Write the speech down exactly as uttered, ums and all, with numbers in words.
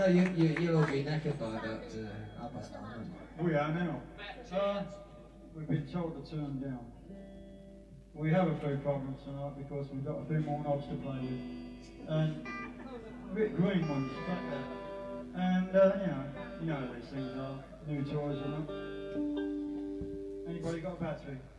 So you, you, you'll all be knackered by about uh, half past nine. We are now. Uh, we've been told to turn down. We have a few problems tonight because we've got a few more knobs to play with. And a bit green ones, but, uh, and uh, you know, you know how these things are. New toys and that. Anybody got a battery?